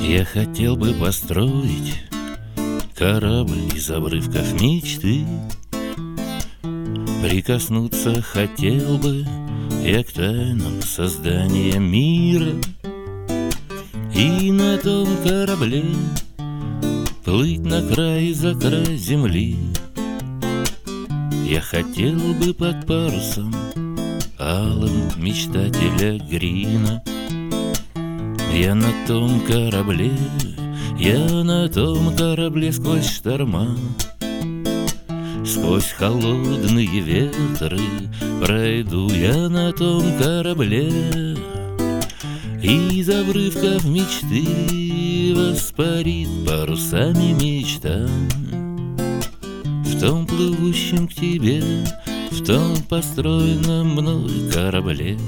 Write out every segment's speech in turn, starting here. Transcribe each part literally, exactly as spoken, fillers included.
Я хотел бы построить корабль из обрывков мечты. Прикоснуться хотел бы я к тайнам создания мира. И на том корабле плыть на край за край земли. Я хотел бы под парусом алым мечтателя Грина. Я на том корабле, я на том корабле сквозь шторма, сквозь холодные ветры пройду я на том корабле. Из обрывков мечты воспарит парусами мечта. В том плывущем к тебе, в том построенном мной корабле.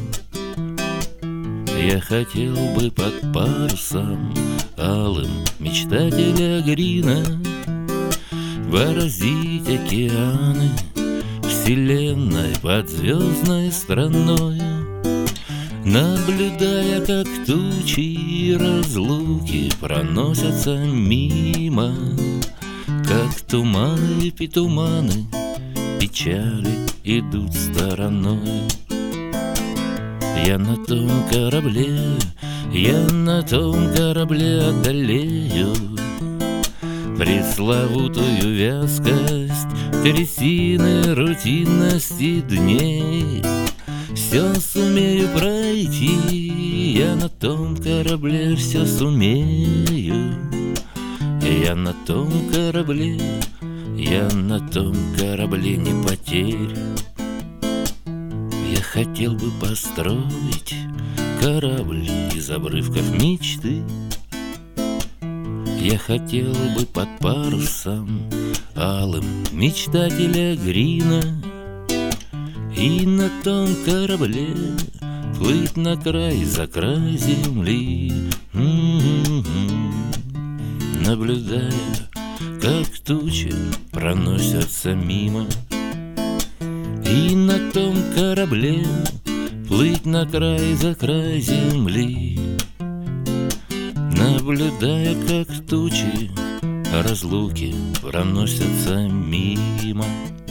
Я хотел бы под парусом алым мечтателя Грина бороздить океаны вселенной под звездной страной, наблюдая, как тучи разлуки проносятся мимо, как туманы и туманы печали идут стороной. Я на том корабле, я на том корабле одолею пресловутую вязкость трясины рутинности дней. Все сумею пройти, я на том корабле все сумею. Я на том корабле, я на том корабле не потерю. Я хотел бы построить корабль из обрывков мечты. Я хотел бы под парусом алым мечтателя Грина. И на том корабле плыть на край за край земли, наблюдая, как тучи проносятся мимо. И на том корабле плыть на край за край земли, наблюдая, как тучи разлуки проносятся мимо.